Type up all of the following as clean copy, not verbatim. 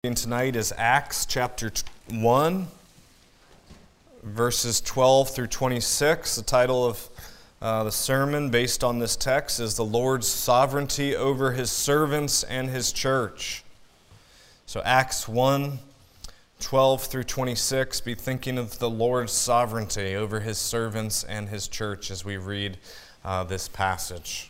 Tonight is Acts chapter 1, verses 12 through 26. The title of the sermon based on this text is The Lord's Sovereignty Over His Servants and His Church. So Acts 1, 12 through 26, be thinking of the Lord's sovereignty over His servants and His church as we read this passage.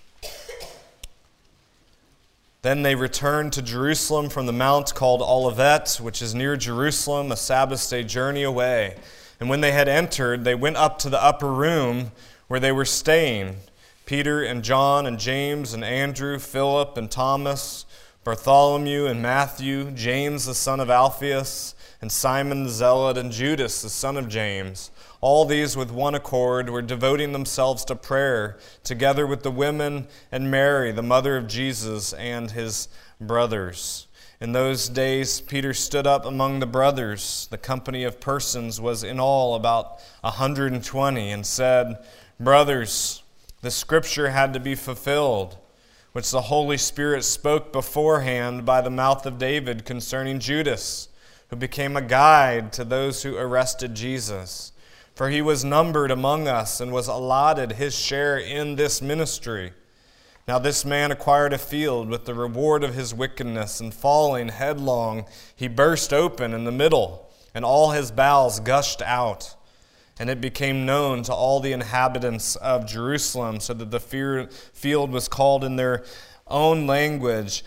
Then they returned to Jerusalem from the mount called Olivet, which is near Jerusalem, a Sabbath day journey away. And when they had entered, they went up to the upper room where they were staying. Peter and John and James and Andrew, Philip and Thomas, Bartholomew and Matthew, James the son of Alphaeus, and Simon the Zealot, and Judas the son of James. All these with one accord were devoting themselves to prayer, together with the women and Mary, the mother of Jesus, and his brothers. In those days Peter stood up among the brothers. The company of persons was in all about 120, and said, "Brothers, the scripture had to be fulfilled, which the Holy Spirit spoke beforehand by the mouth of David concerning Judas, who became a guide to those who arrested Jesus. For he was numbered among us and was allotted his share in this ministry. Now this man acquired a field with the reward of his wickedness, and falling headlong, he burst open in the middle, and all his bowels gushed out. And it became known to all the inhabitants of Jerusalem, so that the field was called in their own language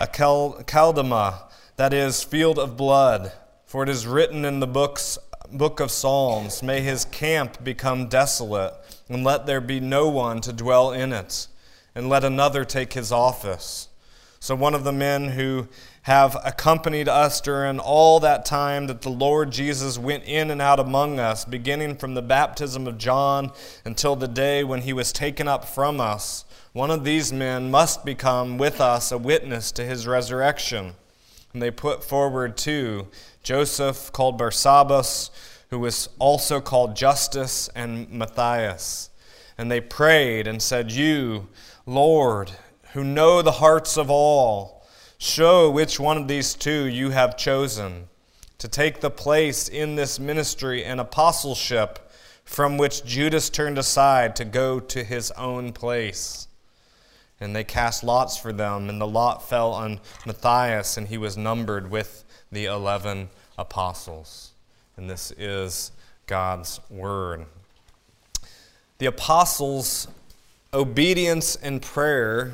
Akeldama, that is, field of blood. For it is written in the book of Psalms, may his camp become desolate, and let there be no one to dwell in it, and let another take his office. So one of the men who have accompanied us during all that time that the Lord Jesus went in and out among us, beginning from the baptism of John until the day when he was taken up from us, one of these men must become with us a witness to his resurrection." And they put forward two, Joseph called Barsabbas, who was also called Justus, and Matthias. And they prayed and said, "You, Lord, who know the hearts of all, show which one of these two you have chosen to take the place in this ministry and apostleship from which Judas turned aside to go to his own place." And they cast lots for them, and the lot fell on Matthias, and he was numbered with the 11 apostles. And this is God's word. The apostles' obedience and prayer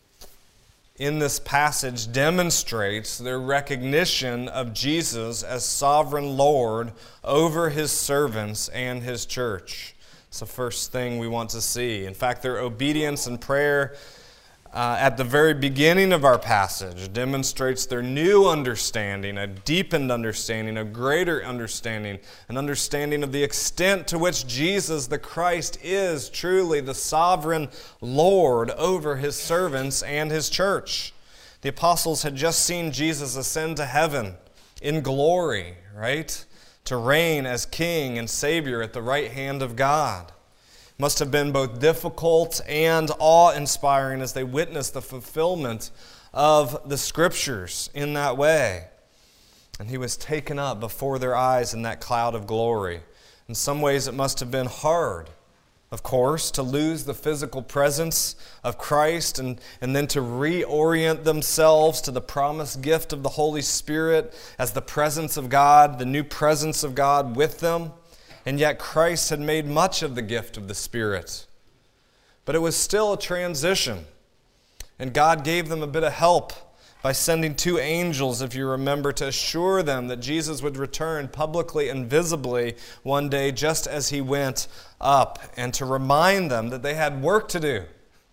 in this passage demonstrates their recognition of Jesus as sovereign Lord over his servants and his church. It's the first thing we want to see. In fact, their obedience and prayer at the very beginning of our passage demonstrates their new understanding, a deepened understanding, a greater understanding, an understanding of the extent to which Jesus the Christ is truly the sovereign Lord over his servants and his church. The apostles had just seen Jesus ascend to heaven in glory, right? To reign as King and Savior at the right hand of God. Must have been both difficult and awe-inspiring as they witnessed the fulfillment of the Scriptures in that way. And he was taken up before their eyes in that cloud of glory. In some ways it must have been hard, of course, to lose the physical presence of Christ and then to reorient themselves to the promised gift of the Holy Spirit as the presence of God, the new presence of God with them. And yet Christ had made much of the gift of the Spirit. But it was still a transition. And God gave them a bit of help by sending two angels, if you remember, to assure them that Jesus would return publicly and visibly one day just as he went up, and to remind them that they had work to do.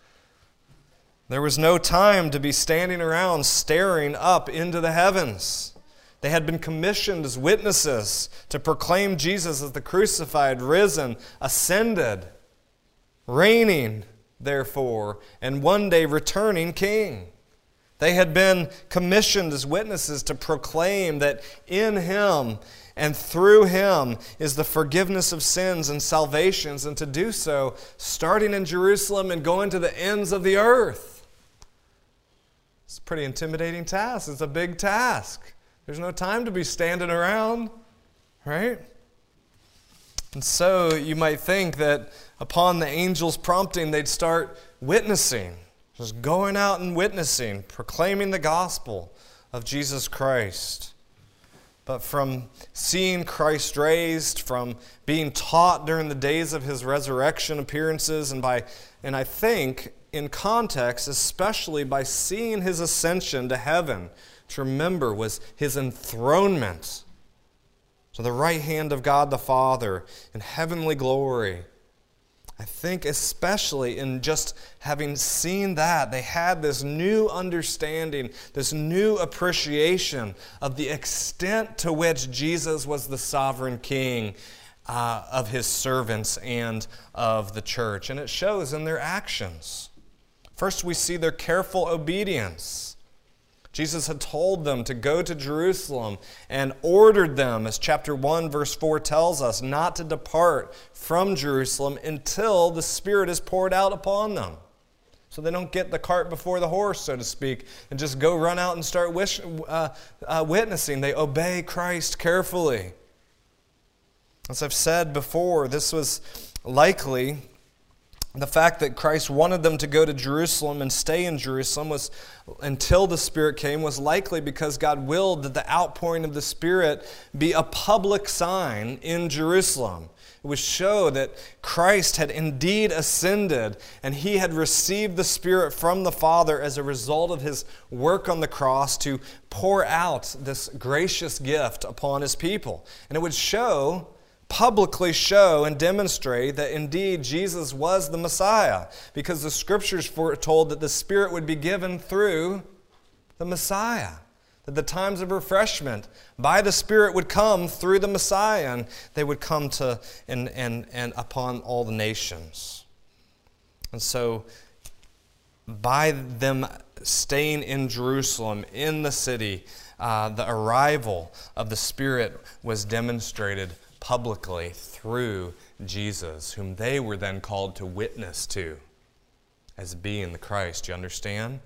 There was no time to be standing around staring up into the heavens. They had been commissioned as witnesses to proclaim Jesus as the crucified, risen, ascended, reigning, therefore, and one day returning King. They had been commissioned as witnesses to proclaim that in him and through him is the forgiveness of sins and salvations, and to do so starting in Jerusalem and going to the ends of the earth. It's a pretty intimidating task. It's a big task. There's no time to be standing around, right? And so you might think that upon the angel's prompting, they'd start witnessing, just going out and witnessing, proclaiming the gospel of Jesus Christ. But from seeing Christ raised, from being taught during the days of his resurrection appearances, and I think in context, especially by seeing his ascension to heaven, which remember was his enthronement to the right hand of God the Father in heavenly glory. I think especially in just having seen that, they had this new understanding, this new appreciation of the extent to which Jesus was the sovereign king of his servants and of the church. And it shows in their actions. First, we see their careful obedience. Jesus had told them to go to Jerusalem and ordered them, as chapter 1, verse 4 tells us, not to depart from Jerusalem until the Spirit is poured out upon them. So they don't get the cart before the horse, so to speak, and just go run out and start witnessing. They obey Christ carefully. As I've said before, this was likely. The fact that Christ wanted them to go to Jerusalem and stay in Jerusalem was, until the Spirit came, was likely because God willed that the outpouring of the Spirit be a public sign in Jerusalem. It would show that Christ had indeed ascended and he had received the Spirit from the Father as a result of his work on the cross to pour out this gracious gift upon his people. And it would publicly show and demonstrate that indeed Jesus was the Messiah, because the Scriptures foretold that the Spirit would be given through the Messiah, that the times of refreshment by the Spirit would come through the Messiah, and they would come to and upon all the nations. And so by them staying in Jerusalem, in the city, the arrival of the Spirit was demonstrated publicly through Jesus, whom they were then called to witness to as being the Christ. You understand?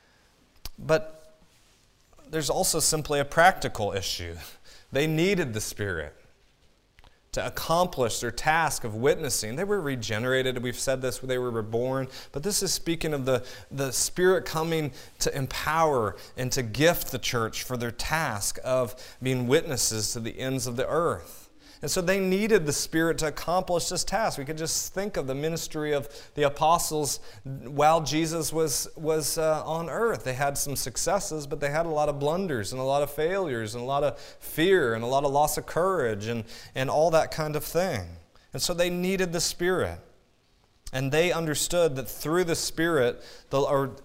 But there's also simply a practical issue. They needed the Spirit to accomplish their task of witnessing. They were regenerated. We've said this, they were reborn. But this is speaking of the Spirit coming to empower and to gift the church for their task of being witnesses to the ends of the earth. And so they needed the Spirit to accomplish this task. We could just think of the ministry of the apostles while Jesus was on earth. They had some successes, but they had a lot of blunders and a lot of failures and a lot of fear and a lot of loss of courage and all that kind of thing. And so they needed the Spirit. And they understood that through the Spirit, the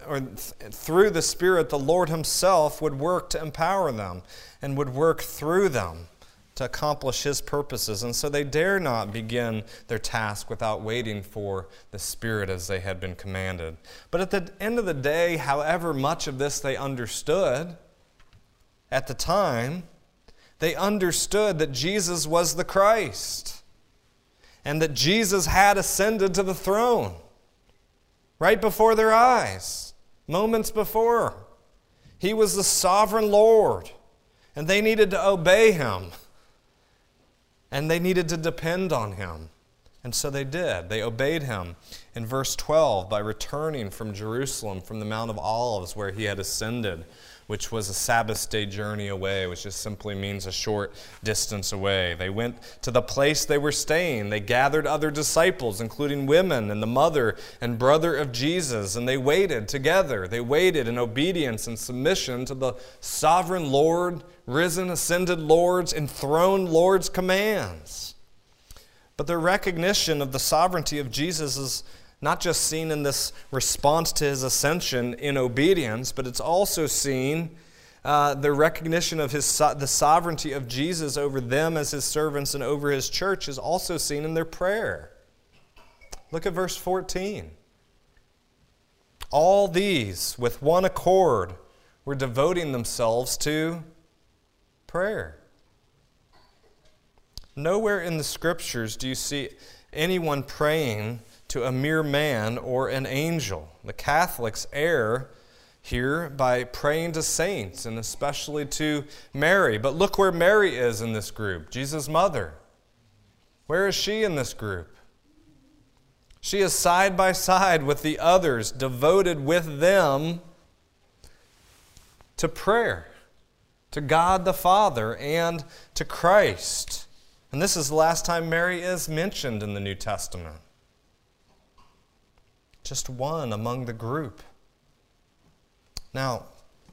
Lord himself would work to empower them and would work through them to accomplish his purposes. And so they dare not begin their task without waiting for the Spirit as they had been commanded. But at the end of the day, however much of this they understood at the time, they understood that Jesus was the Christ and that Jesus had ascended to the throne right before their eyes, moments before. He was the sovereign Lord, and they needed to obey him. And they needed to depend on him. And so they did. They obeyed him in verse 12 by returning from Jerusalem, from the Mount of Olives where he had ascended, which was a Sabbath day journey away, which just simply means a short distance away. They went to the place they were staying. They gathered other disciples, including women and the mother and brother of Jesus, and they waited together. They waited in obedience and submission to the sovereign Lord, risen, ascended Lord's, enthroned Lord's commands. But their recognition of the sovereignty of Jesus is not just seen in this response to his ascension in obedience, but it's also seen, the recognition of the sovereignty of Jesus over them as his servants and over his church is also seen in their prayer. Look at verse 14. All these, with one accord, were devoting themselves to prayer. Nowhere in the Scriptures do you see anyone praying to a mere man or an angel. The Catholics err here by praying to saints and especially to Mary. But look where Mary is in this group, Jesus' mother. Where is she in this group? She is side by side with the others, devoted with them to prayer, to God the Father, and to Christ. And this is the last time Mary is mentioned in the New Testament. Just one among the group. Now,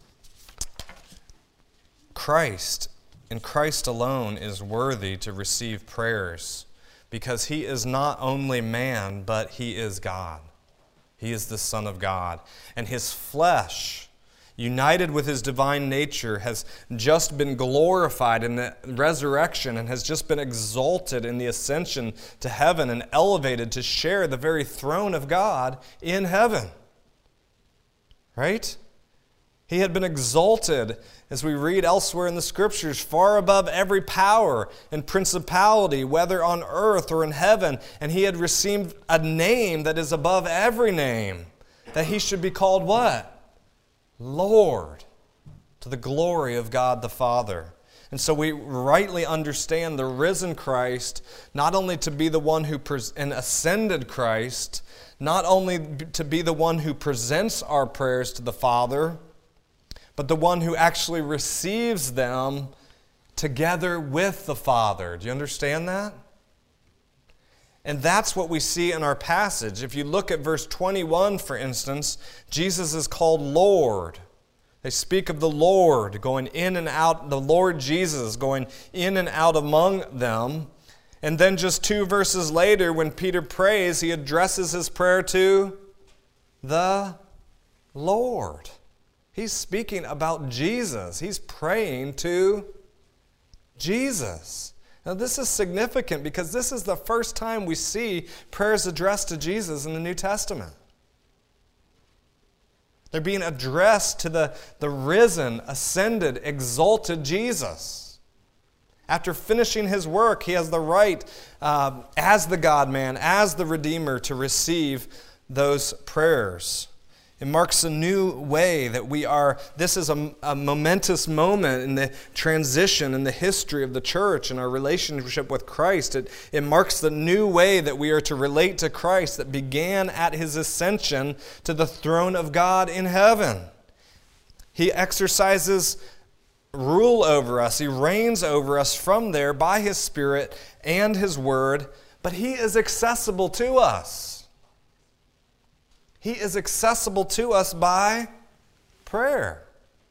Christ, and Christ alone, is worthy to receive prayers because he is not only man, but he is God. He is the Son of God. And his flesh, united with his divine nature, has just been glorified in the resurrection and has just been exalted in the ascension to heaven and elevated to share the very throne of God in heaven. Right? He had been exalted, as we read elsewhere in the Scriptures, far above every power and principality, whether on earth or in heaven. And he had received a name that is above every name, that he should be called what? Lord, to the glory of God the Father. And so we rightly understand the risen Christ, not only to be the one who, and ascended Christ, not only to be the one who presents our prayers to the Father, but the one who actually receives them together with the Father. Do you understand that? And that's what we see in our passage. If you look at verse 21, for instance, Jesus is called Lord. They speak of the Lord going in and out, the Lord Jesus going in and out among them. And then just 2 verses later, when Peter prays, he addresses his prayer to the Lord. He's speaking about Jesus. He's praying to Jesus. Now, this is significant because this is the first time we see prayers addressed to Jesus in the New Testament. They're being addressed to the risen, ascended, exalted Jesus. After finishing his work, he has the right, as the God-man, as the Redeemer, to receive those prayers. It marks a new way that we are. This is a momentous moment in the transition in the history of the church and our relationship with Christ. It marks the new way that we are to relate to Christ that began at his ascension to the throne of God in heaven. He exercises rule over us. He reigns over us from there by his Spirit and his word, but he is accessible to us. He is accessible to us by prayer.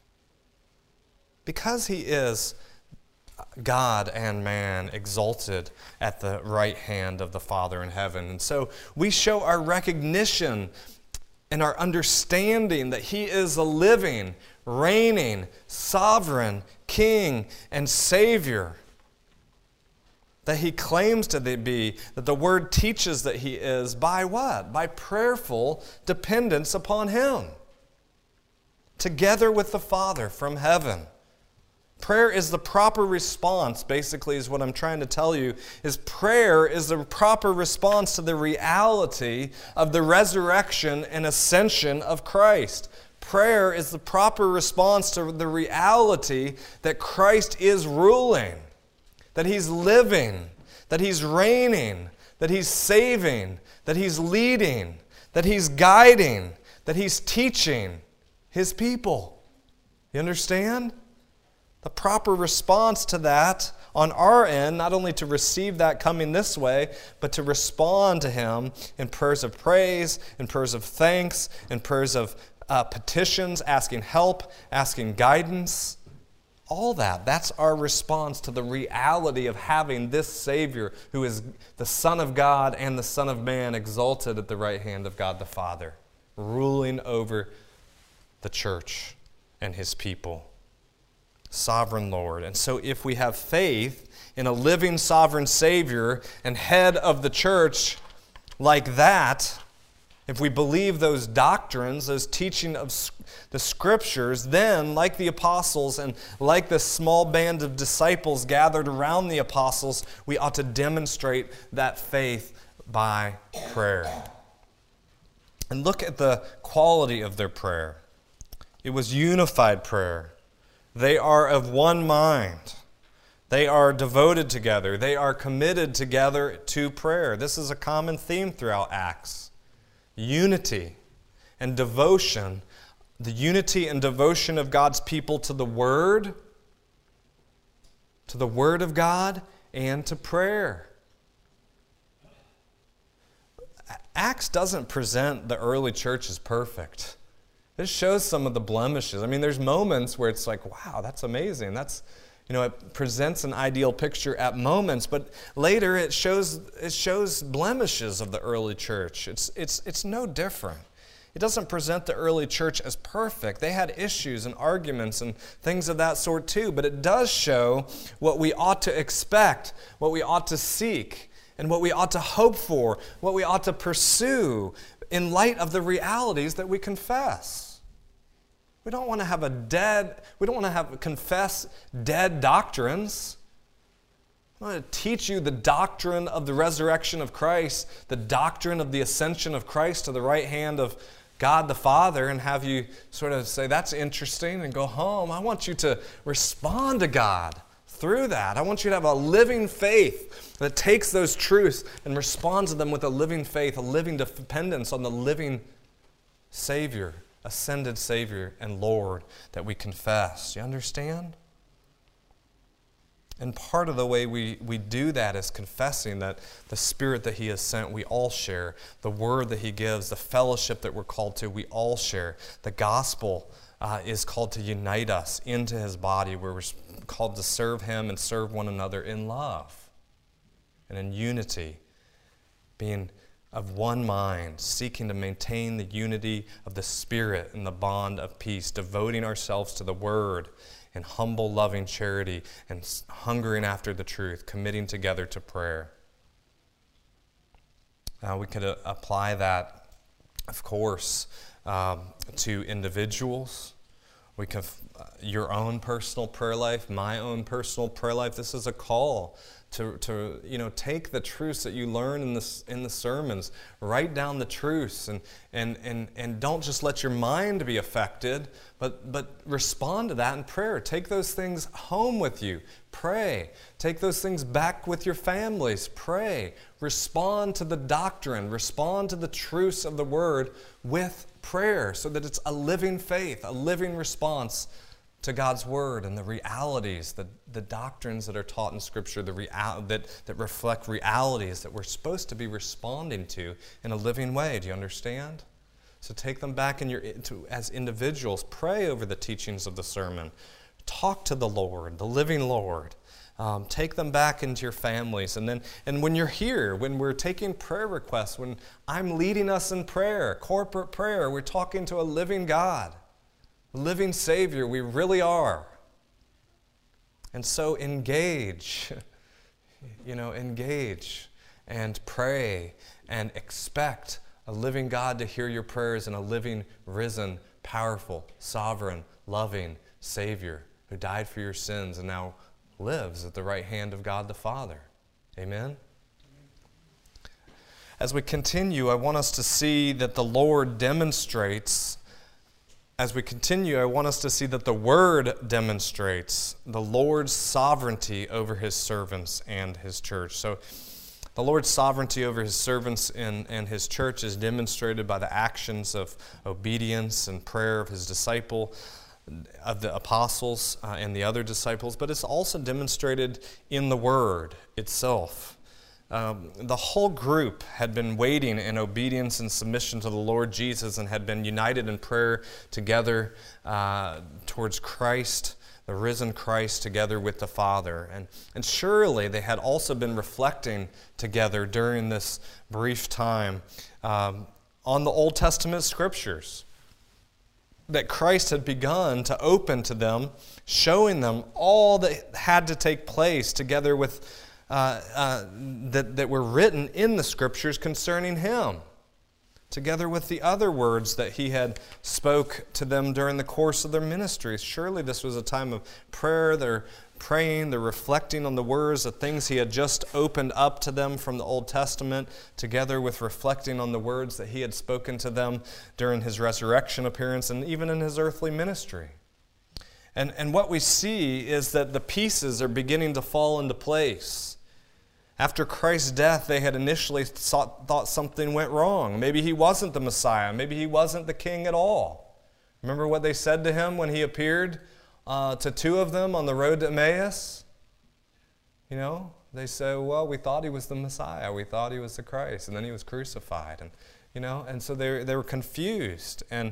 Because he is God and man exalted at the right hand of the Father in heaven. And so we show our recognition and our understanding that he is a living, reigning, sovereign King and Savior. That he claims to be, that the Word teaches that he is, by what? By prayerful dependence upon him, together with the Father from heaven. Prayer is the proper response, basically, is what I'm trying to tell you, is prayer is the proper response to the reality of the resurrection and ascension of Christ. Prayer is the proper response to the reality that Christ is ruling, that he's living, that he's reigning, that he's saving, that he's leading, that he's guiding, that he's teaching his people. You understand? The proper response to that on our end, not only to receive that coming this way, but to respond to him in prayers of praise, in prayers of thanks, in prayers of petitions, asking help, asking guidance. All that's our response to the reality of having this Savior who is the Son of God and the Son of Man exalted at the right hand of God the Father, ruling over the church and his people. Sovereign Lord. And so if we have faith in a living sovereign Savior and head of the church like that, if we believe those doctrines, those teaching of the Scriptures, then, like the apostles and like the small band of disciples gathered around the apostles, we ought to demonstrate that faith by prayer. And look at the quality of their prayer. It was unified prayer. They are of one mind. They are devoted together. They are committed together to prayer. This is a common theme throughout Acts. Unity and devotion. The unity and devotion of God's people to the Word of God, and to prayer. Acts doesn't present the early church as perfect. It shows some of the blemishes. I mean, there's moments where it's like, wow, that's amazing. It presents an ideal picture at moments, but later it shows blemishes of the early church. It's no different. It doesn't present the early church as perfect. They had issues and arguments and things of that sort too, but it does show what we ought to expect, what we ought to seek, and what we ought to hope for, what we ought to pursue in light of the realities that we confess. We don't want to confess dead doctrines. I want to teach you the doctrine of the resurrection of Christ, the doctrine of the ascension of Christ to the right hand of God the Father, and have you sort of say, that's interesting, and go home. I want you to respond to God through that. I want you to have a living faith that takes those truths and responds to them with a living faith, a living dependence on the living Savior, ascended Savior and Lord that we confess. You understand? And part of the way we do that is confessing that the Spirit that He has sent, we all share. The Word that He gives, the fellowship that we're called to, we all share. The gospel is called to unite us into His body, where we're called to serve Him and serve one another in love and in unity, being of one mind, seeking to maintain the unity of the Spirit and the bond of peace, devoting ourselves to the Word in humble, loving charity, and hungering after the truth, committing together to prayer. We could apply that, of course, to individuals. We can, your own personal prayer life, my own personal prayer life. This is a call to take the truths that you learn in the sermons, write down the truths, and don't just let your mind be affected, but respond to that in prayer. Take those things home with you. Pray. Take those things back with your families. Pray. Respond to the doctrine. Respond to the truths of the Word with prayer, so that it's a living faith, a living response to God's Word and the realities, the doctrines that are taught in Scripture, that reflect realities that we're supposed to be responding to in a living way. Do you understand? So take them back as individuals. Pray over the teachings of the sermon. Talk to the Lord, the living Lord. Take them back into your families. And when you're here, when we're taking prayer requests, when I'm leading us in prayer, corporate prayer, we're talking to a living God, a living Savior. We really are. And so engage and pray and expect a living God to hear your prayers, and a living, risen, powerful, sovereign, loving Savior who died for your sins and now lives at the right hand of God the Father. Amen? As we continue, I want us to see that the Lord demonstrates, as we continue, I want us to see that the Word demonstrates the Lord's sovereignty over His servants and His church. So the Lord's sovereignty over His servants and His church is demonstrated by the actions of obedience and prayer of His disciple, of the apostles and the other disciples, but it's also demonstrated in the Word itself. The whole group had been waiting in obedience and submission to the Lord Jesus, and had been united in prayer together towards Christ, the risen Christ, together with the Father. And surely they had also been reflecting together during this brief time on the Old Testament Scriptures that Christ had begun to open to them, showing them all that had to take place together with that were written in the Scriptures concerning Him. together with the other words that he had spoke to them during the course of their ministries. Surely this was a time of prayer. They're praying, they're reflecting on the words, the things he had just opened up to them from the Old Testament, together with reflecting on the words that he had spoken to them during his resurrection appearance and even in his earthly ministry. And what we see is that the pieces are beginning to fall into place. After Christ's death, they had initially thought something went wrong. Maybe he wasn't the Messiah. Maybe he wasn't the king at all. Remember what they said to him when he appeared to two of them on the road to Emmaus? You know, they said, well, we thought he was the Messiah. We thought he was the Christ. And then he was crucified. And, you know, and so they were confused. And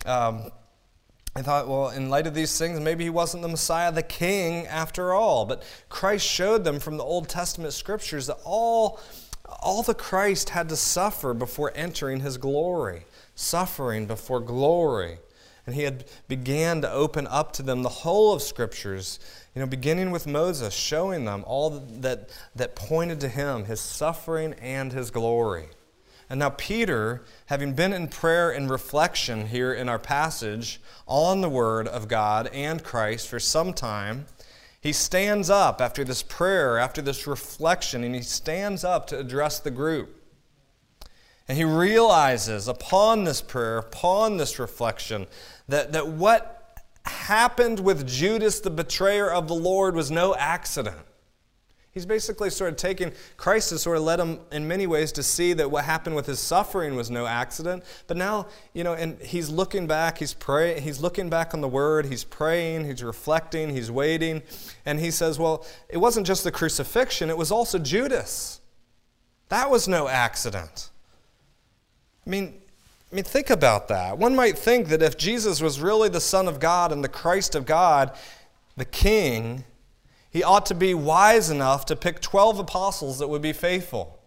I thought, well, in light of these things, maybe he wasn't the Messiah, the king, after all. But Christ showed them from the Old Testament scriptures that all the Christ had to suffer before entering his glory. Suffering before glory. And he had began to open up to them the whole of scriptures, you know, beginning with Moses, showing them all that pointed to him, his suffering and his glory. And now Peter, having been in prayer and reflection here in our passage on the Word of God and Christ for some time, he stands up after this prayer, after this reflection, and he stands up to address the group. And he realizes upon this prayer, upon this reflection, that what happened with Judas, the betrayer of the Lord, was no accident. He's basically sort of taking, Christ has sort of led him in many ways to see that what happened with his suffering was no accident. But now, you know, and he's looking back, he's praying, he's looking back on the Word, he's praying, he's reflecting, he's waiting. And he says, well, it wasn't just the crucifixion, it was also Judas. That was no accident. I mean, think about that. One might think that if Jesus was really the Son of God and the Christ of God, the King, he ought to be wise enough to pick 12 apostles that would be faithful.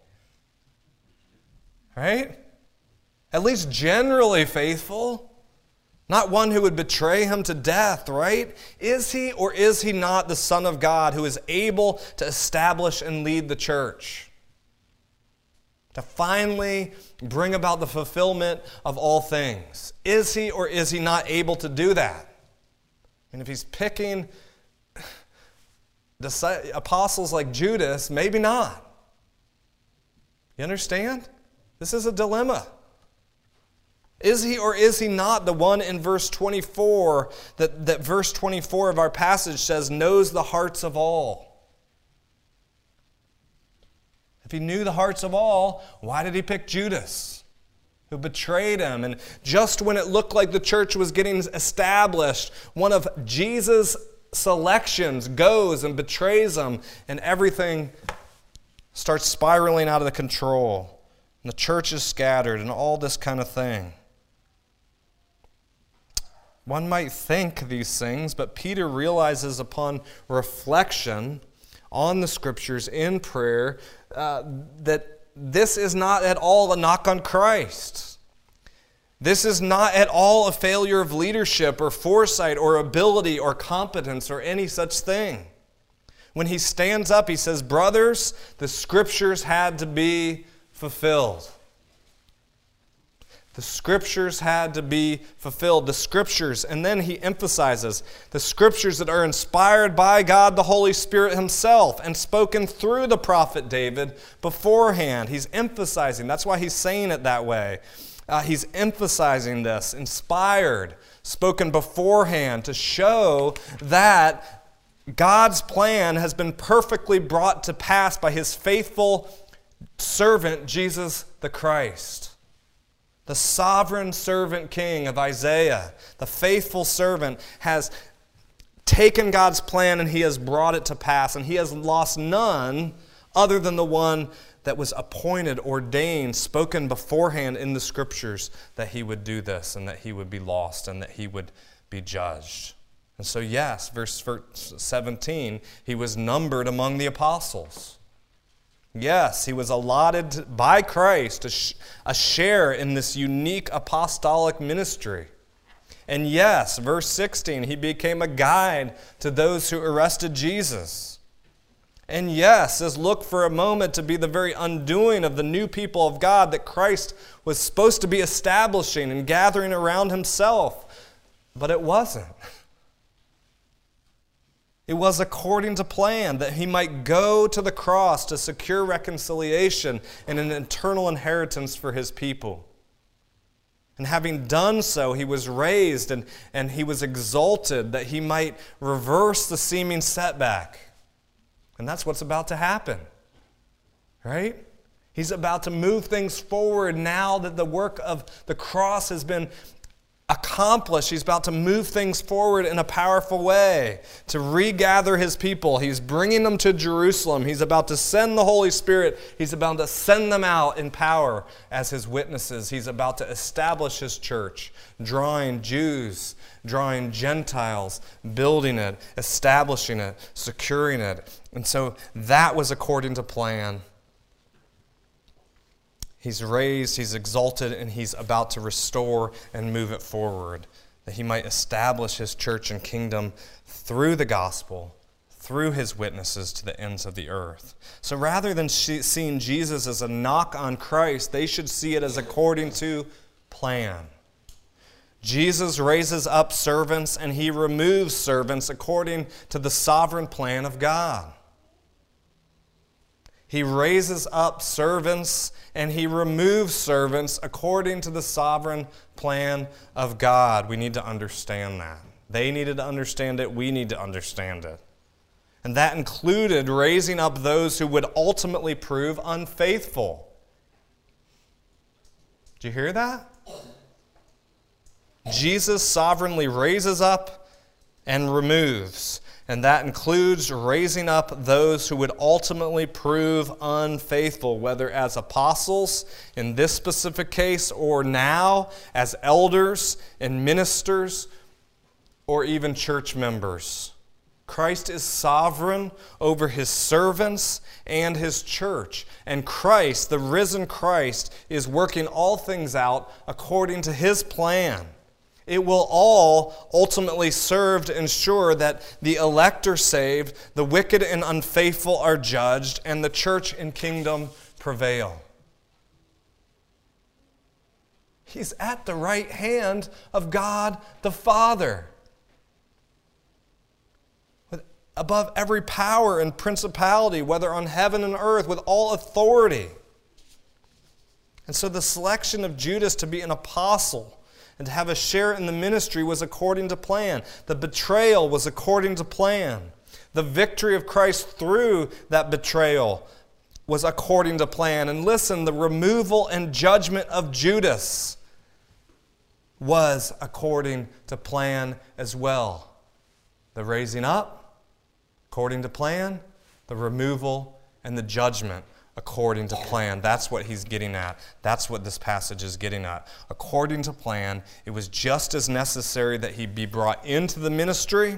Right? At least generally faithful. Not one who would betray him to death, right? Is he or is he not the Son of God who is able to establish and lead the church? To finally bring about the fulfillment of all things. Is he or is he not able to do that? And if he's picking apostles like Judas, maybe not. You understand? This is a dilemma. Is he or is he not the one in verse 24 that verse 24 of our passage says knows the hearts of all? If he knew the hearts of all, why did he pick Judas, who betrayed him? And just when it looked like the church was getting established, one of Jesus' selections goes and betrays him, and everything starts spiraling out of the control. And the church is scattered and all this kind of thing. One might think these things, but Peter realizes upon reflection on the Scriptures in prayer that this is not at all a knock on Christ. This is not at all a failure of leadership or foresight or ability or competence or any such thing. When he stands up, he says, brothers, the Scriptures had to be fulfilled. The Scriptures had to be fulfilled. The Scriptures, and then he emphasizes the Scriptures that are inspired by God the Holy Spirit himself and spoken through the prophet David beforehand. He's emphasizing, that's why he's saying it that way. He's emphasizing this, inspired, spoken beforehand to show that God's plan has been perfectly brought to pass by his faithful servant, Jesus the Christ. The sovereign servant king of Isaiah, the faithful servant, has taken God's plan and he has brought it to pass. And he has lost none other than the one that was appointed, ordained, spoken beforehand in the Scriptures that he would do this and that he would be lost and that he would be judged. And so yes, verse 17, he was numbered among the apostles. Yes, he was allotted by Christ a share in this unique apostolic ministry. And yes, verse 16, he became a guide to those who arrested Jesus. And yes, this looked for a moment to be the very undoing of the new people of God that Christ was supposed to be establishing and gathering around himself. But it wasn't. It was according to plan that he might go to the cross to secure reconciliation and an eternal inheritance for his people. And having done so, he was raised and he was exalted that he might reverse the seeming setback. And that's what's about to happen, right? He's about to move things forward now that the work of the cross has been accomplished. He's about to move things forward in a powerful way to regather his people. He's bringing them to Jerusalem. He's about to send the Holy Spirit. He's about to send them out in power as his witnesses. He's about to establish his church, drawing Jews, drawing Gentiles, building it, establishing it, securing it. And so that was according to plan. He's raised, he's exalted, and he's about to restore and move it forward, that he might establish his church and kingdom through the gospel, through his witnesses to the ends of the earth. So rather than seeing Jesus as a knock on Christ, they should see it as according to plan. Jesus raises up servants and he removes servants according to the sovereign plan of God. He raises up servants and he removes servants according to the sovereign plan of God. We need to understand that. They needed to understand it. We need to understand it. And that included raising up those who would ultimately prove unfaithful. Did you hear that? Jesus sovereignly raises up and removes. And that includes raising up those who would ultimately prove unfaithful, whether as apostles in this specific case or now as elders and ministers or even church members. Christ is sovereign over his servants and his church. And Christ, the risen Christ, is working all things out according to his plan. It will all ultimately serve to ensure that the elect are saved, the wicked and unfaithful are judged, and the church and kingdom prevail. He's at the right hand of God the Father, above every power and principality, whether on heaven and earth, with all authority. And so the selection of Judas to be an apostle and to have a share in the ministry was according to plan. The betrayal was according to plan. The victory of Christ through that betrayal was according to plan. And listen, the removal and judgment of Judas was according to plan as well. The raising up, according to plan. The removal and the judgment, according to plan. That's what he's getting at. That's what this passage is getting at. According to plan, it was just as necessary that he be brought into the ministry,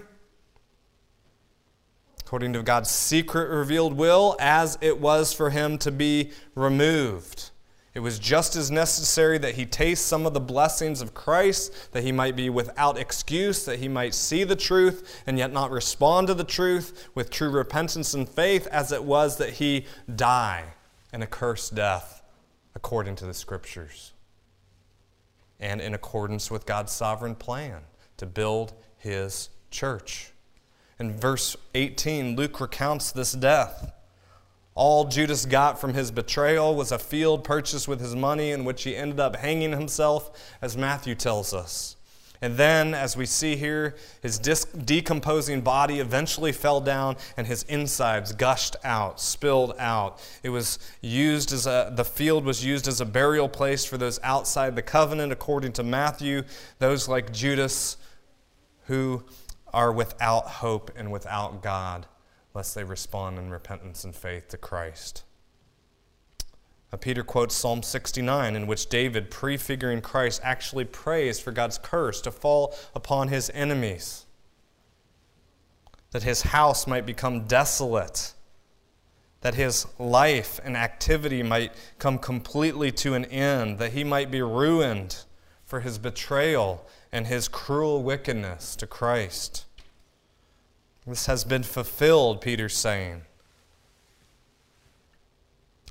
according to God's secret revealed will, as it was for him to be removed. It was just as necessary that he taste some of the blessings of Christ, that he might be without excuse, that he might see the truth and yet not respond to the truth with true repentance and faith, as it was that he die an accursed death according to the Scriptures and in accordance with God's sovereign plan to build his church. In verse 18, Luke recounts this death. All Judas got from his betrayal was a field purchased with his money, in which he ended up hanging himself, as Matthew tells us. And then, as we see here, his decomposing body eventually fell down and his insides gushed out, spilled out. It was used the field was used as a burial place for those outside the covenant, according to Matthew, those like Judas who are without hope and without God, lest they respond in repentance and faith to Christ. Peter quotes Psalm 69, in which David, prefiguring Christ, actually prays for God's curse to fall upon his enemies, that his house might become desolate, that his life and activity might come completely to an end, that he might be ruined for his betrayal and his cruel wickedness to Christ. This has been fulfilled, Peter's saying.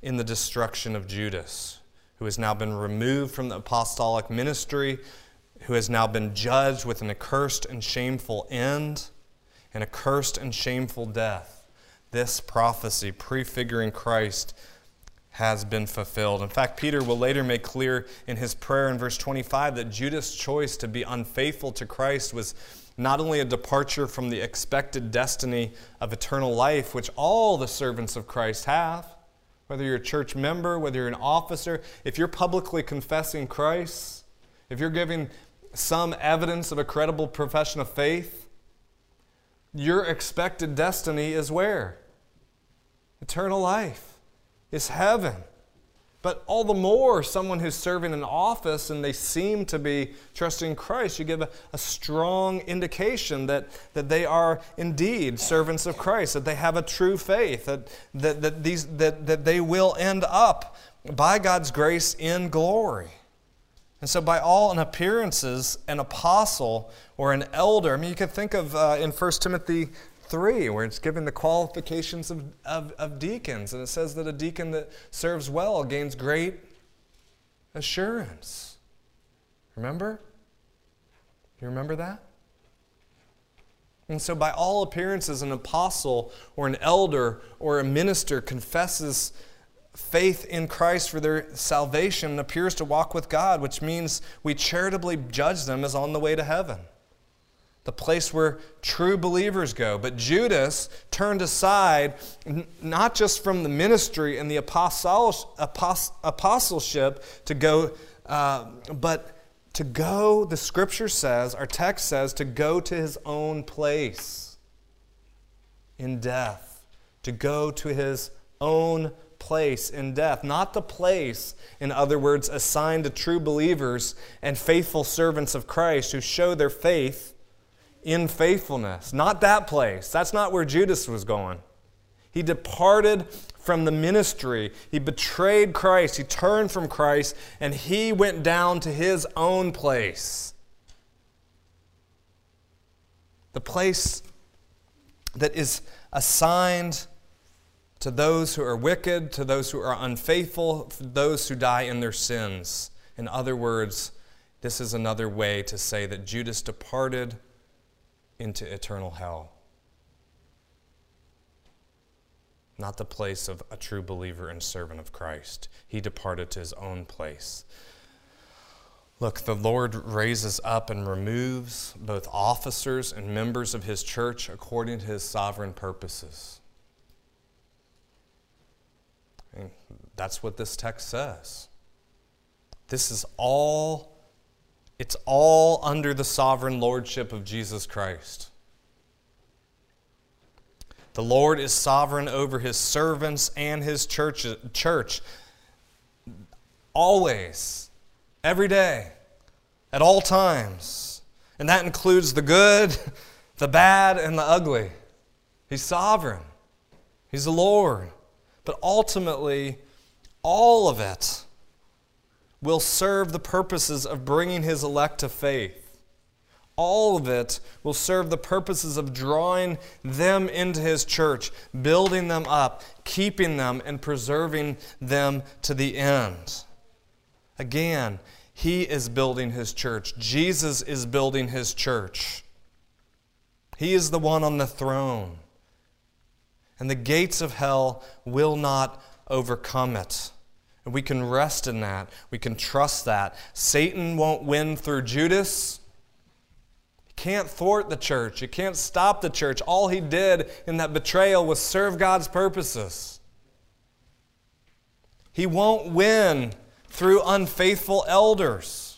in the destruction of Judas, who has now been removed from the apostolic ministry, who has now been judged with an accursed and shameful end, an accursed and shameful death. This prophecy prefiguring Christ has been fulfilled. In fact, Peter will later make clear in his prayer in verse 25 that Judas' choice to be unfaithful to Christ was not only a departure from the expected destiny of eternal life, which all the servants of Christ have, whether you're a church member, whether you're an officer, if you're publicly confessing Christ, if you're giving some evidence of a credible profession of faith, your expected destiny is where? Eternal life. Is heaven. But all the more someone who's serving an office and they seem to be trusting Christ, you give a strong indication that they are indeed servants of Christ, that they have a true faith, that they will end up by God's grace in glory. And so by all appearances, an apostle or an elder, I mean, you can think of in 1 Timothy 3, where it's given the qualifications of deacons. And it says that a deacon that serves well gains great assurance. Remember? You remember that? And so by all appearances, an apostle or an elder or a minister confesses faith in Christ for their salvation and appears to walk with God, which means we charitably judge them as on the way to heaven, the place where true believers go. But Judas turned aside, not just from the ministry and the apostleship to go, but to go, the Scripture says, our text says, to go to his own place in death. To go to his own place in death. Not the place, in other words, assigned to true believers and faithful servants of Christ who show their faith in faithfulness. Not that place. That's not where Judas was going. He departed from the ministry. He betrayed Christ. He turned from Christ, and he went down to his own place. The place that is assigned to those who are wicked, to those who are unfaithful, to those who die in their sins. In other words, this is another way to say that Judas departed into eternal hell. Not the place of a true believer and servant of Christ. He departed to his own place. Look, the Lord raises up and removes both officers and members of his church according to his sovereign purposes. And that's what this text says. This is all It's all under the sovereign lordship of Jesus Christ. The Lord is sovereign over his servants and his church. Always, every day, at all times. And that includes the good, the bad, and the ugly. He's sovereign. He's the Lord. But ultimately, all of it will serve the purposes of bringing his elect to faith. All of it will serve the purposes of drawing them into his church, building them up, keeping them, and preserving them to the end. Again, he is building his church. Jesus is building his church. He is the one on the throne. And the gates of hell will not overcome it. And we can rest in that. We can trust that. Satan won't win through Judas. He can't thwart the church. He can't stop the church. All he did in that betrayal was serve God's purposes. He won't win through unfaithful elders.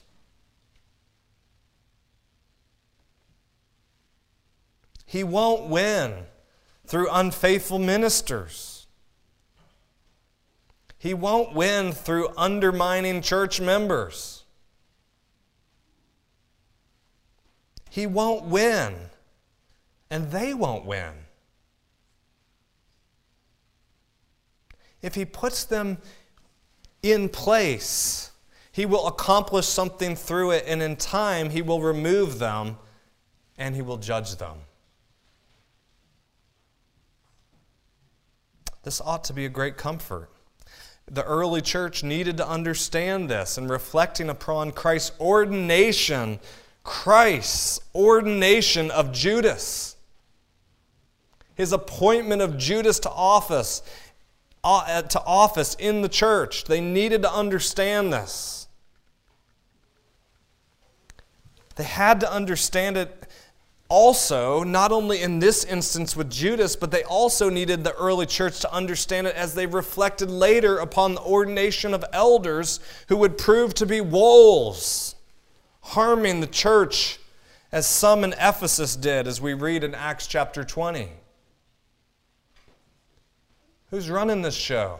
He won't win through unfaithful ministers. He won't win through undermining church members. He won't win, and they won't win. If he puts them in place, he will accomplish something through it, and in time he will remove them and he will judge them. This ought to be a great comfort. The early church needed to understand this, and reflecting upon Christ's ordination of Judas. His appointment of Judas to office in the church. They needed to understand this. They had to understand it also, not only in this instance with Judas, but they also needed the early church to understand it as they reflected later upon the ordination of elders who would prove to be wolves, harming the church as some in Ephesus did, as we read in Acts chapter 20. Who's running this show?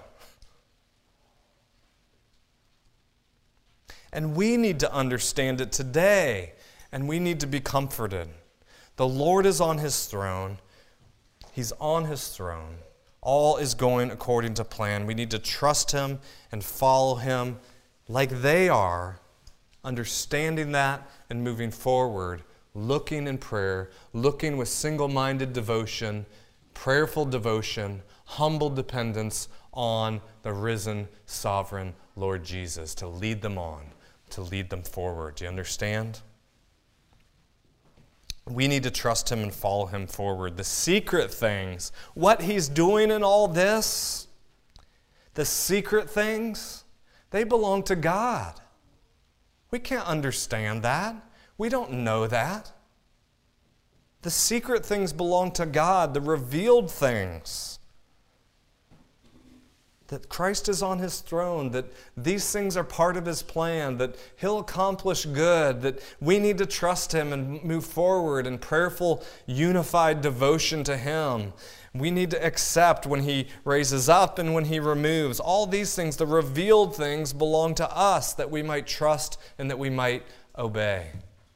And we need to understand it today, and we need to be comforted. The Lord is on His throne. He's on His throne. All is going according to plan. We need to trust Him and follow Him like they are, understanding that and moving forward, looking in prayer, looking with single-minded devotion, prayerful devotion, humble dependence on the risen, sovereign Lord Jesus to lead them on, to lead them forward. Do you understand? We need to trust Him and follow Him forward. The secret things, what He's doing in all this, the secret things, they belong to God. We can't understand that. We don't know that. The secret things belong to God, the revealed things. That Christ is on His throne, that these things are part of His plan, that He'll accomplish good, that we need to trust Him and move forward in prayerful, unified devotion to Him. We need to accept when He raises up and when He removes. All these things, the revealed things, belong to us that we might trust and that we might obey.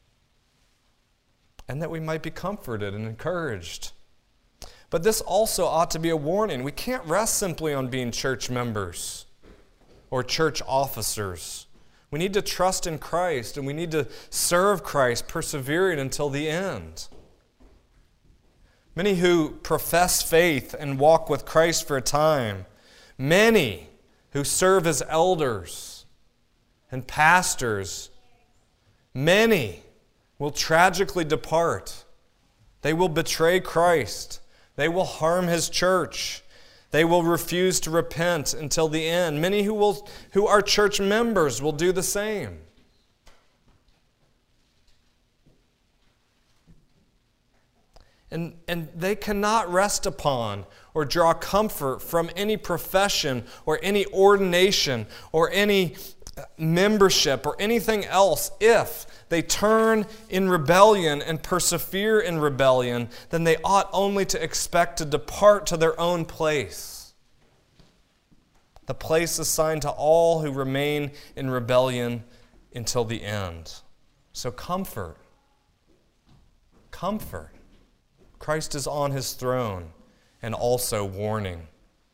And that we might be comforted and encouraged. But this also ought to be a warning. We can't rest simply on being church members or church officers. We need to trust in Christ, and we need to serve Christ, persevering until the end. Many who profess faith and walk with Christ for a time, many who serve as elders and pastors, many will tragically depart. They will betray Christ. They will harm His church. They will refuse to repent until the end. Many who are church members will do the same. And they cannot rest upon or draw comfort from any profession or any ordination or any membership or anything else. If they turn in rebellion and persevere in rebellion, then they ought only to expect to depart to their own place. The place assigned to all who remain in rebellion until the end. So comfort. Comfort. Christ is on His throne, and also warning.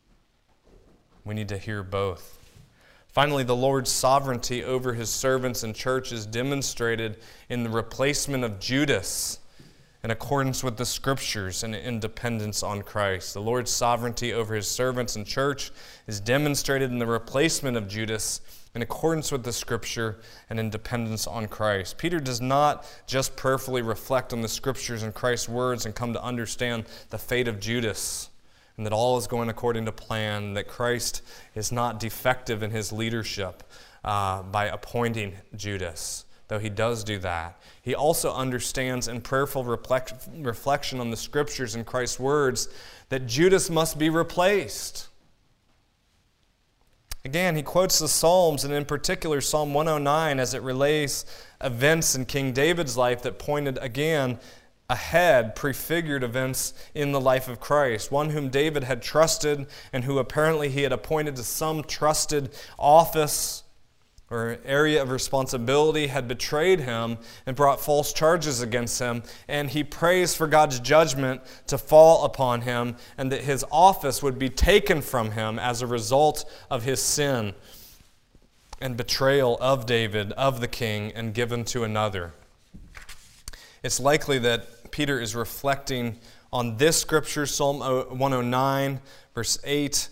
We need to hear both. Finally, the Lord's sovereignty over His servants and church is demonstrated in the replacement of Judas in accordance with the Scriptures and in dependence on Christ. The Lord's sovereignty over His servants and church is demonstrated in the replacement of Judas in accordance with the Scripture and in dependence on Christ. Peter does not just prayerfully reflect on the Scriptures and Christ's words and come to understand the fate of Judas, and that all is going according to plan, that Christ is not defective in His leadership by appointing Judas, though He does do that. He also understands in prayerful reflection on the Scriptures and Christ's words that Judas must be replaced. Again, he quotes the Psalms, and in particular Psalm 109, as it relays events in King David's life that pointed again ahead, prefigured events in the life of Christ. One whom David had trusted and who apparently he had appointed to some trusted office or area of responsibility had betrayed him and brought false charges against him. And he prays for God's judgment to fall upon him and that his office would be taken from him as a result of his sin and betrayal of David, of the king, and given to another. It's likely that Peter is reflecting on this scripture, Psalm 109, verse 8,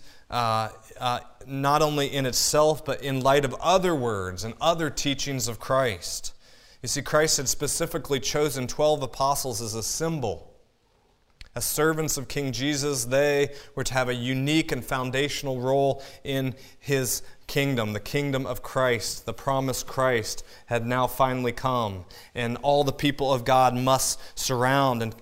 not only in itself, but in light of other words and other teachings of Christ. You see, Christ had specifically chosen 12 apostles as a symbol. As servants of King Jesus, they were to have a unique and foundational role in His kingdom, the kingdom of Christ. The promised Christ had now finally come, and all the people of God must surround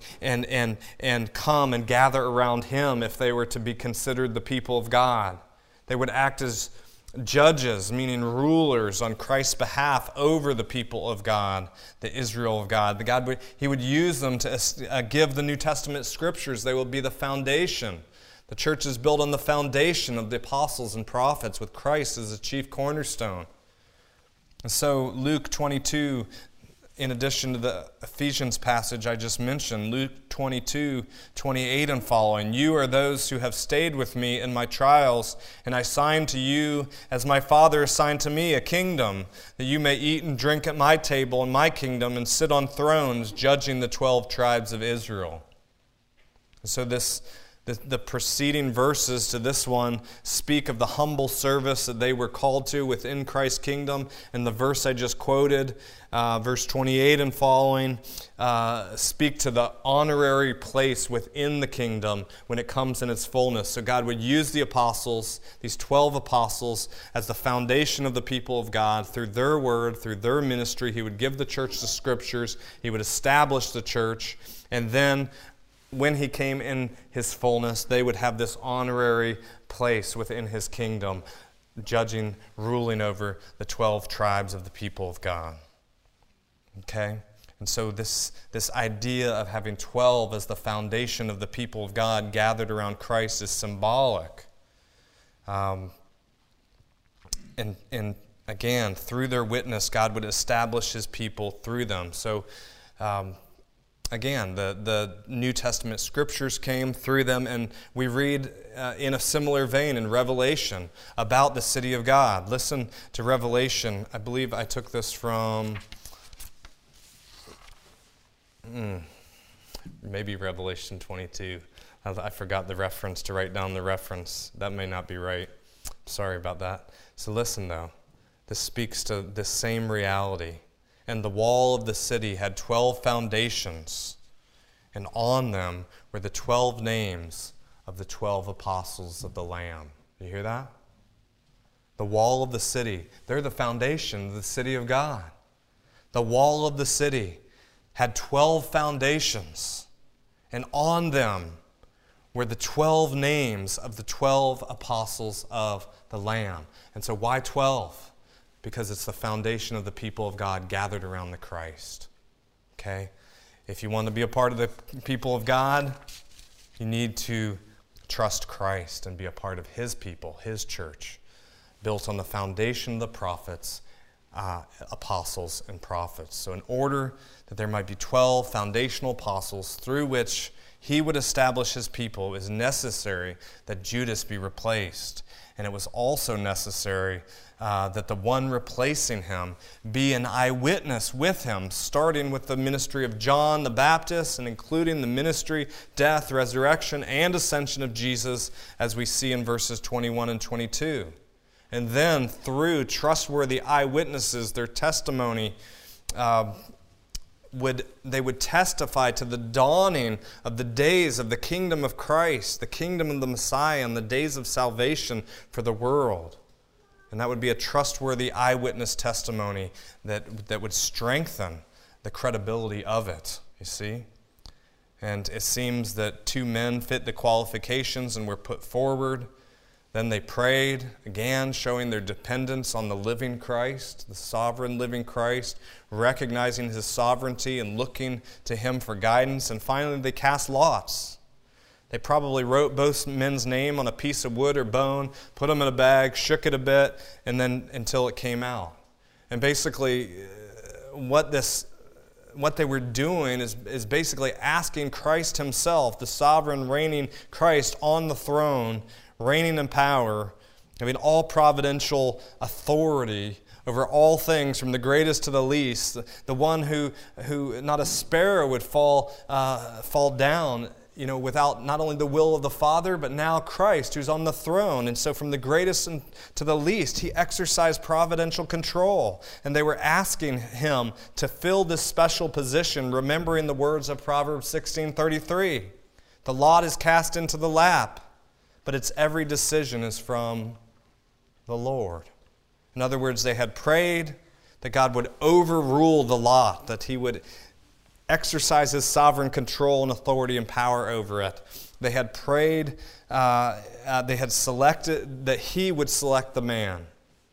and come and gather around Him if they were to be considered the people of God. They would act as judges, meaning rulers on Christ's behalf over the people of God, the Israel of God. He would use them to give the New Testament scriptures. They will be the foundation. The church is built on the foundation of the apostles and prophets with Christ as the chief cornerstone. And so Luke 22, in addition to the Ephesians passage I just mentioned, Luke 22, 28 and following, "You are those who have stayed with me in my trials, and I assign to you, as my Father assigned to me, a kingdom, that you may eat and drink at my table in my kingdom and sit on thrones, judging the 12 tribes of Israel." And so the preceding verses to this one speak of the humble service that they were called to within Christ's kingdom. And the verse I just quoted, verse 28 and following, speak to the honorary place within the kingdom when it comes in its fullness. So God would use the apostles, these 12 apostles, as the foundation of the people of God through their word, through their ministry. He would give the church the scriptures. He would establish the church. And then when He came in His fullness, they would have this honorary place within His kingdom, judging, ruling over the 12 tribes of the people of God. Okay? And so this idea of having 12 as the foundation of the people of God gathered around Christ is symbolic. And again, through their witness, God would establish His people through them. So, again, the New Testament scriptures came through them, and we read in a similar vein in Revelation about the city of God. Listen to Revelation. I believe I took this from maybe Revelation 22. I forgot the reference to write down the reference. That may not be right. Sorry about that. So listen, though. This speaks to this same reality. And the wall of the city had 12 foundations, and on them were the 12 names of the 12 apostles of the Lamb. You hear that? The wall of the city, they're the foundation of the city of God. The wall of the city had 12 foundations, and on them were the 12 names of the 12 apostles of the Lamb. And so why 12? Because it's the foundation of the people of God gathered around the Christ. Okay? If you want to be a part of the people of God, you need to trust Christ and be a part of His people, His church, built on the foundation of the prophets, apostles, and prophets. So in order that there might be 12 foundational apostles through which He would establish His people, it was necessary that Judas be replaced. And it was also necessary that the one replacing him be an eyewitness with him, starting with the ministry of John the Baptist and including the ministry, death, resurrection, and ascension of Jesus, as we see in verses 21 and 22. And then through trustworthy eyewitnesses, their testimony they would testify to the dawning of the days of the kingdom of Christ, the kingdom of the Messiah, and the days of salvation for the world. And that would be a trustworthy eyewitness testimony that would strengthen the credibility of it, you see. And it seems that 2 men fit the qualifications and were put forward. Then they prayed, again showing their dependence on the living Christ, the sovereign living Christ, recognizing His sovereignty and looking to Him for guidance. And finally they cast lots. They probably wrote both men's name on a piece of wood or bone, put them in a bag, shook it a bit, and then until it came out. And basically what they were doing is basically asking Christ Himself, the sovereign reigning Christ on the throne, reigning in power, having all providential authority over all things from the greatest to the least, the one who not a sparrow would fall down without not only the will of the Father, but now Christ, who's on the throne. And so from the greatest to the least, he exercised providential control. And they were asking him to fill this special position, remembering the words of Proverbs 16:33. The lot is cast into the lap, but its every decision is from the Lord. In other words, they had prayed that God would overrule the lot, that he would exercise his sovereign control and authority and power over it. They had prayed, they had selected that he would select the man.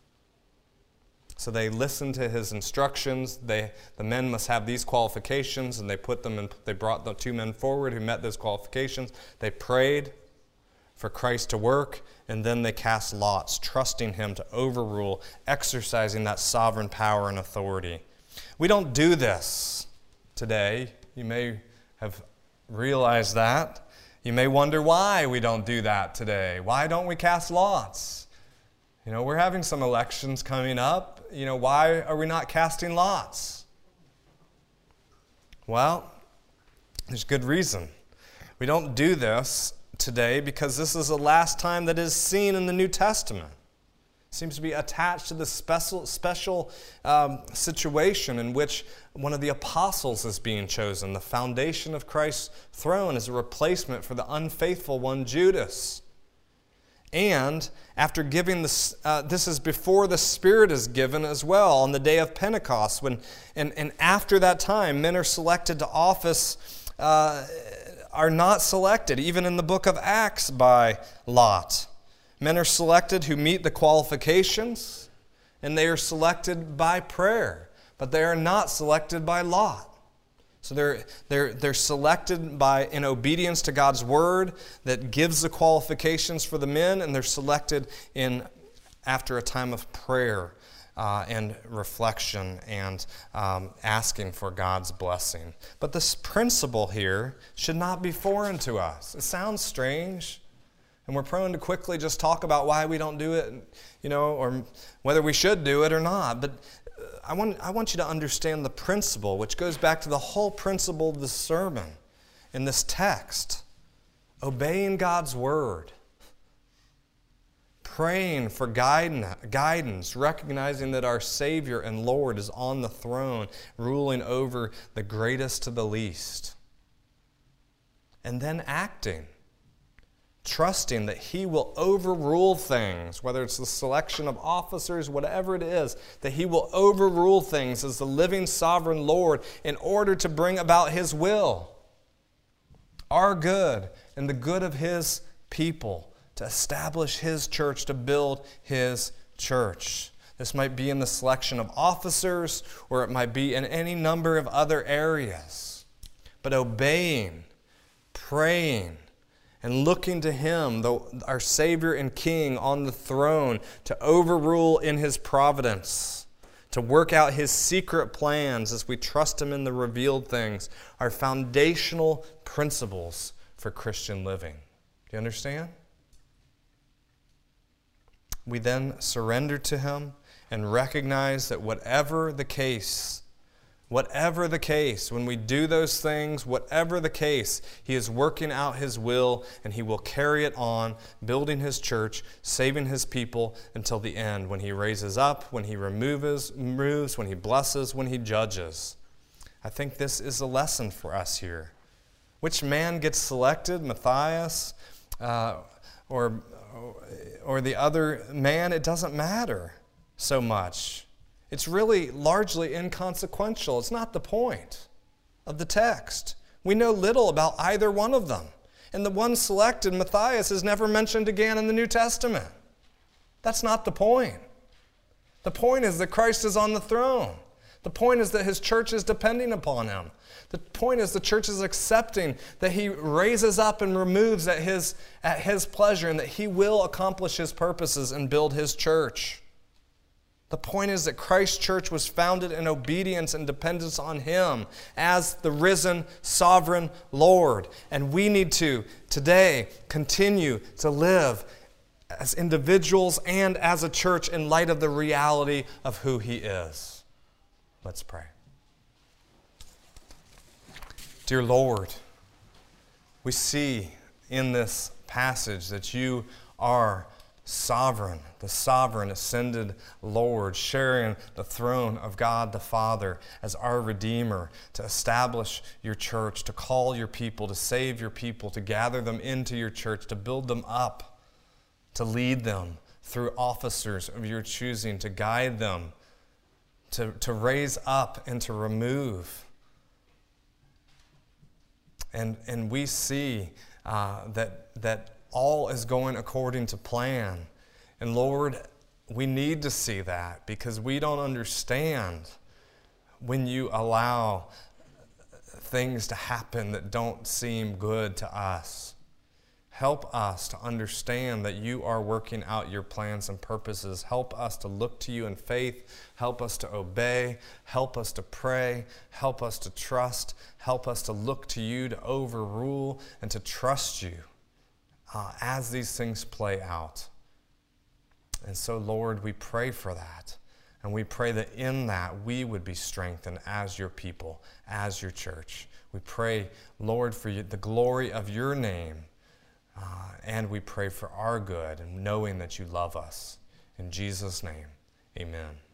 So they listened to his instructions. The men must have these qualifications, and they brought the two men forward who met those qualifications. They prayed for Christ to work, and then they cast lots, trusting him to overrule, exercising that sovereign power and authority. We don't do this today. You may have realized that. You may wonder why we don't do that today. Why don't we cast lots? We're having some elections coming up. Why are we not casting lots? Well, there's good reason. We don't do this today because this is the last time that is seen in the New Testament. It seems to be attached to the special situation in which one of the apostles is being chosen. The foundation of Christ's throne is a replacement for the unfaithful one, Judas. And after giving this is before the Spirit is given as well on the day of Pentecost. And after that time, men are selected to office, are not selected, even in the book of Acts, by lot. Men are selected who meet the qualifications, and they are selected by prayer, but they are not selected by lot. So they're selected in obedience to God's word that gives the qualifications for the men, and they're selected after a time of prayer and reflection and asking for God's blessing. But this principle here should not be foreign to us. It sounds strange. And we're prone to quickly just talk about why we don't do it, or whether we should do it or not. But I want you to understand the principle, which goes back to the whole principle of the sermon in this text. Obeying God's word. Praying for guidance, recognizing that our Savior and Lord is on the throne, ruling over the greatest to the least. And then acting. Trusting that he will overrule things, whether it's the selection of officers, whatever it is, that he will overrule things as the living sovereign Lord in order to bring about his will, our good, and the good of his people, to establish his church, to build his church. This might be in the selection of officers, or it might be in any number of other areas. But obeying, praying, and looking to him, our Savior and King on the throne, to overrule in his providence, to work out his secret plans as we trust him in the revealed things, are foundational principles for Christian living. Do you understand? We then surrender to him and recognize that whatever the case, when we do those things, whatever the case, he is working out his will, and he will carry it on, building his church, saving his people until the end, when he raises up, when he removes, when he blesses, when he judges. I think this is a lesson for us here. Which man gets selected, Matthias or the other man? It doesn't matter so much. It's really largely inconsequential. It's not the point of the text. We know little about either one of them. And the one selected, Matthias, is never mentioned again in the New Testament. That's not the point. The point is that Christ is on the throne. The point is that his church is depending upon him. The point is the church is accepting that he raises up and removes at his pleasure, and that he will accomplish his purposes and build his church. The point is that Christ's church was founded in obedience and dependence on him as the risen, sovereign Lord. And we need to, today, continue to live as individuals and as a church in light of the reality of who he is. Let's pray. Dear Lord, We see in this passage that you are sovereign, the sovereign ascended Lord, sharing the throne of God the Father as our Redeemer, to establish your church, to call your people, to save your people, to gather them into your church, to build them up, to lead them through officers of your choosing, to guide them, to raise up and to remove. And we see that all is going according to plan. And Lord, we need to see that because we don't understand when you allow things to happen that don't seem good to us. Help us to understand that you are working out your plans and purposes. Help us to look to you in faith. Help us to obey. Help us to pray. Help us to trust. Help us to look to you to overrule and to trust you as these things play out. And so, Lord, we pray for that. And we pray that in that we would be strengthened as your people, as your church. We pray, Lord, for the glory of your name. And we pray for our good and knowing that you love us. In Jesus' name, amen.